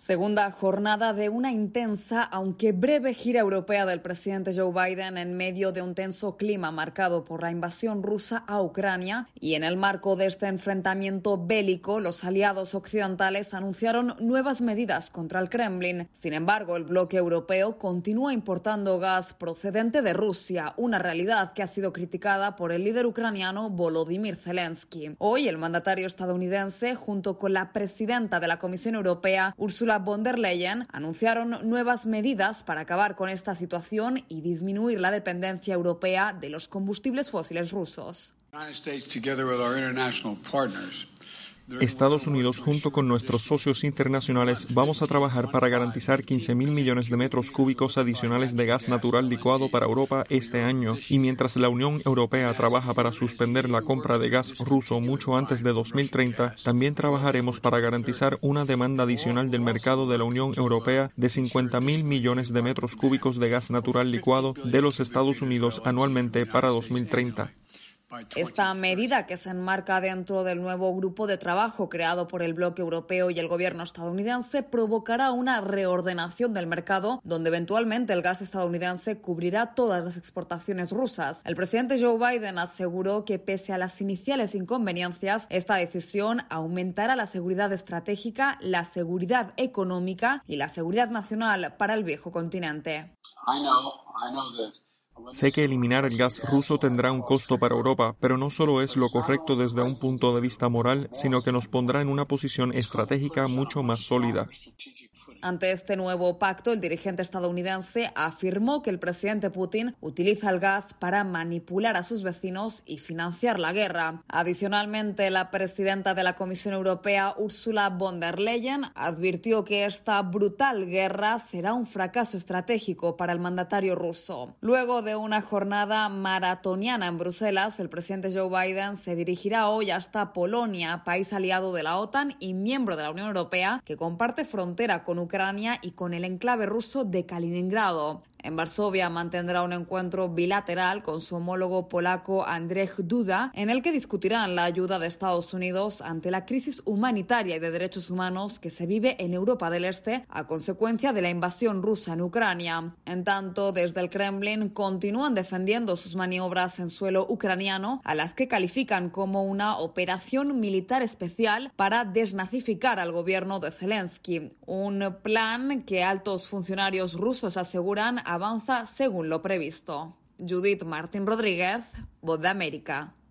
Segunda jornada de una intensa, aunque breve, gira europea del presidente Joe Biden en medio de un tenso clima marcado por la invasión rusa a Ucrania. Y en el marco de este enfrentamiento bélico, los aliados occidentales anunciaron nuevas medidas contra el Kremlin. Sin embargo, el bloque europeo continúa importando gas procedente de Rusia, una realidad que ha sido criticada por el líder ucraniano Volodymyr Zelensky. Hoy, el mandatario estadounidense, junto con la presidenta de la Comisión Europea, Ursula von der Leyen, anunciaron nuevas medidas para acabar con esta situación y disminuir la dependencia europea de los combustibles fósiles rusos. Estados Unidos, junto con nuestros socios internacionales, vamos a trabajar para garantizar 15.000 millones de metros cúbicos adicionales de gas natural licuado para Europa este año. Y mientras la Unión Europea trabaja para suspender la compra de gas ruso mucho antes de 2030, también trabajaremos para garantizar una demanda adicional del mercado de la Unión Europea de 50.000 millones de metros cúbicos de gas natural licuado de los Estados Unidos anualmente para 2030. Esta medida, que se enmarca dentro del nuevo grupo de trabajo creado por el bloque europeo y el gobierno estadounidense, provocará una reordenación del mercado donde eventualmente el gas estadounidense cubrirá todas las exportaciones rusas. El presidente Joe Biden aseguró que pese a las iniciales inconveniencias, esta decisión aumentará la seguridad estratégica, la seguridad económica y la seguridad nacional para el viejo continente. Sé que eliminar el gas ruso tendrá un costo para Europa, pero no solo es lo correcto desde un punto de vista moral, sino que nos pondrá en una posición estratégica mucho más sólida. Ante este nuevo pacto, el dirigente estadounidense afirmó que el presidente Putin utiliza el gas para manipular a sus vecinos y financiar la guerra. Adicionalmente, la presidenta de la Comisión Europea, Ursula von der Leyen, advirtió que esta brutal guerra será un fracaso estratégico para el mandatario ruso. Luego de una jornada maratoniana en Bruselas, el presidente Joe Biden se dirigirá hoy hasta Polonia, país aliado de la OTAN y miembro de la Unión Europea, que comparte frontera con Ucrania y con el enclave ruso de Kaliningrado. En Varsovia mantendrá un encuentro bilateral con su homólogo polaco Andrzej Duda, en el que discutirán la ayuda de Estados Unidos ante la crisis humanitaria y de derechos humanos que se vive en Europa del Este a consecuencia de la invasión rusa en Ucrania. En tanto, desde el Kremlin continúan defendiendo sus maniobras en suelo ucraniano, a las que califican como una operación militar especial para desnazificar al gobierno de Zelensky. Un plan que altos funcionarios rusos aseguran avanza según lo previsto. Judith Martín Rodríguez, Voz de América.